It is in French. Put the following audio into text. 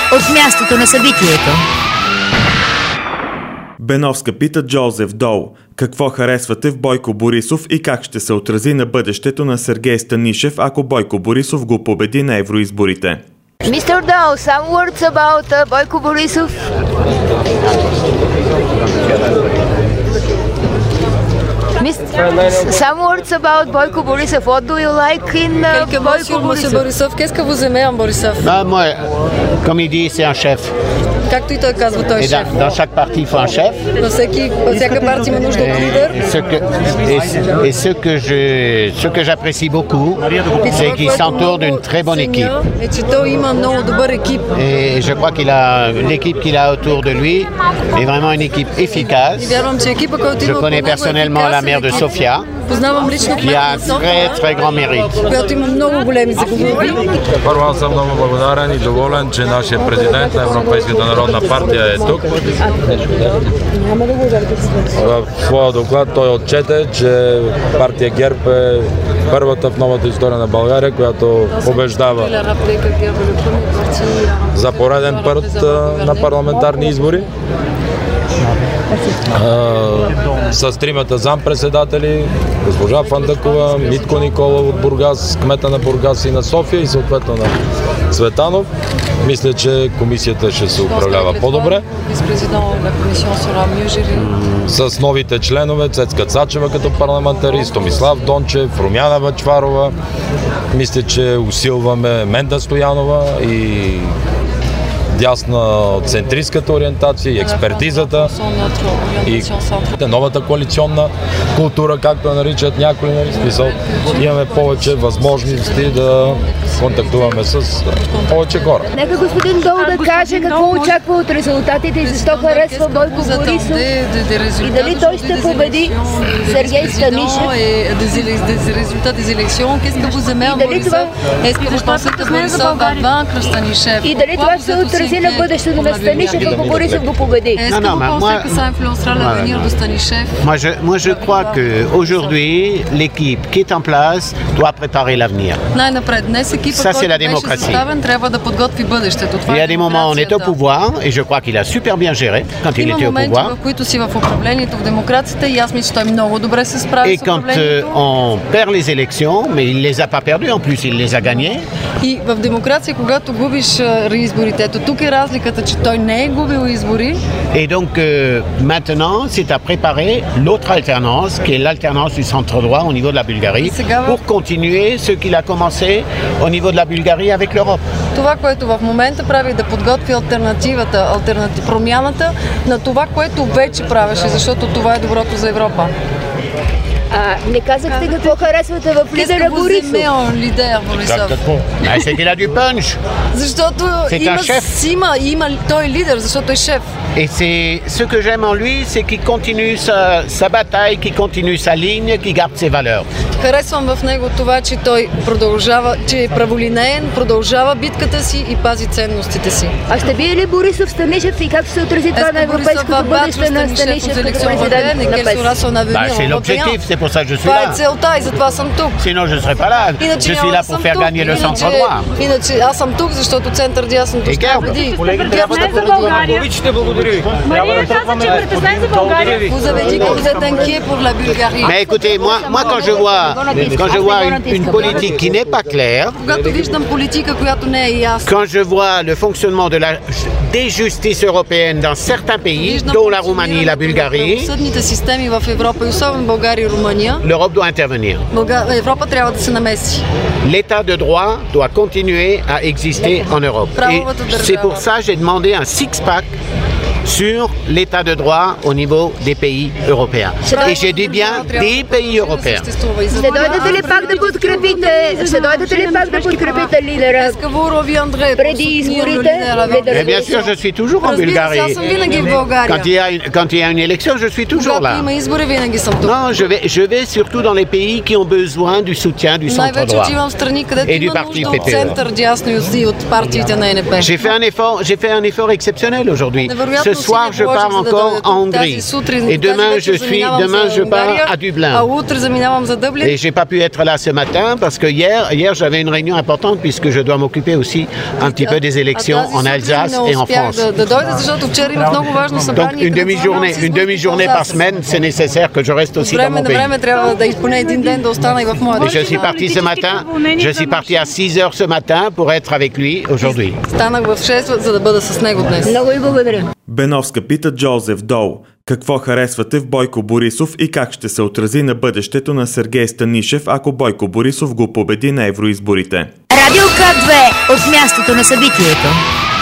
от мястото на събитието. Беновска пита Джозеф Дол какво харесвате в Бойко Борисов и как ще се отрази на бъдещето на Сергей Станишев, ако Бойко Борисов го победи на евроизборите. Mr. Dole, some words about Бойко Борисов. Some words about Бойко Борисов. What do you like in Бойко Борисов? Qu'est-ce que vous aimez en Борисов? Moi, comme il dit, c'est un chef. Както и той казва, той е шеф. Dans chaque parti, il faut un chef. Във всяка партия има нужда от лидер. Et ce que j'apprécie beaucoup, c'est qu'il s'entoure d'une très bonne équipe. Е, че той има много добър екип. Et je crois qu'il a l'équipe qu'il a autour de lui est vraiment une équipe efficace. И вярвам, че екипа, който има Je connais personnellement la mère de Sofia, познавам лично qui a un très grand mérite. която има много големи заслуги. Първо, аз съм много благодарен и доволен, че нашия президент на Европейската народна партия е тук. В своя доклад той отчете, че партия ГЕРБ е първата в новата история на България, която побеждава за пореден път на парламентарни избори. С тримата зампредседатели, госпожа Фандъкова, Митко Николов от Бургас, кмета на Бургас и на София и съответно на Цветанов. Мисля, че комисията ще се управлява по-добре. С новите членове, Цецка Цачева като парламентарист, Томислав Дончев, Румяна Бъчварова. Мисля, че усилваме Менда Стоянова и дясна центристската ориентация и експертизата и новата коалиционна култура, както я наричат някои, имаме повече възможности да контактуваме с повече хора. Нека господин Дол да каже какво очаква от резултатите и защо харесва Бойко Борисов и дали той ще победи Сергей Станишев. И дали това ще се отрази на бъдещето на Станишев, ако Борисов го победи. Moi, je crois qu'aujourd'hui, l'équipe qui est en place doit préparer l'avenir. Ça, c'est la démocratie. Il y a des moments où on est au pouvoir, et je crois qu'il a super bien géré quand il était au pouvoir. Et quand on perd les élections, mais il les a pas perdues, en plus il les a gagnées. И в демокрация, когато губиш изборите, ето тук е разликата, че той не е губил избори. Et donc maintenant, c'est à préparer l'autre alternance, qui est l'alternance du centre droit au niveau de la Bulgarie, pour continuer ce qu'il a commencé au niveau de la Bulgarie avec l'Europe. Това, което в момента прави, да подготви промяната на това, което вече правеше, защото това е доброто за Европа. Не казахте какво харесвате в лидера Борисов. C'est qu'il a du punch. Защото той е лидер, защото е шеф. Et c'est ce que j'aime en lui, c'est qu'il continue sa bataille, qu'il continue sa ligne, qu'il garde ses valeurs. Харесвам в него това, че той продължава, че е праволинеен, продължава битката си и пази ценностите си. А ще бие ли Борисов Станишев и как ще се отрази това на европейското бъдеще на Станишев като президент на ПЕС? C'est l'objectif, c'est pour ça que je suis Това е là. целта и затова съм тук. Sinon je ne serais pas là. Je suis là pour faire gagner le centre droit. Иначе аз съм тук, защото център дясното ще победи. Мария каза, че притеснен за България. Vous avez dit que vous êtes inquiet pour la Bulgarie. Mais écoutez, moi quand je vois une politique qui n'est pas claire, Когато виждам политика, която не е ясна, quand je vois le fonctionnement des justices européennes dans certains pays, dont la Roumanie et la Bulgarie, съдните системи в Европа, и особено България и Румъния, l'Europe doit intervenir. Европа трябва да се намеси. L'état de droit doit continuer à exister en Europe. Et c'est pour ça que j'ai demandé un six-pack sur l'état de droit au niveau des pays européens. Et j'ai dit bien des pays européens. Ще дойдете ли пак да подкрепите лидера преди изборите? Mais bien sûr, je suis toujours en Bulgarie. Quand il y a une élection, je suis toujours là. Non, je vais surtout dans les pays qui ont besoin du soutien du centre droit et du parti PPE. J'ai fait un effort exceptionnel aujourd'hui. Ce soir, je pars encore en Hongrie. Et demain, je pars à Dublin. Et j'ai pas pu être là ce matin parce que hier j'avais une réunion importante puisque je dois m'occuper aussi un petit peu des élections en Alsace et en France. Donc une demi-journée par semaine, c'est nécessaire que je reste aussi dans mon pays. Et je suis parti ce matin, je suis parti à 6 heures ce matin pour être avec lui aujourd'hui. Беновска пита Джозеф Дол какво харесвате в Бойко Борисов и как ще се отрази на бъдещето на Сергей Станишев, ако Бойко Борисов го победи на евроизборите. Радио К2 от мястото на събитието.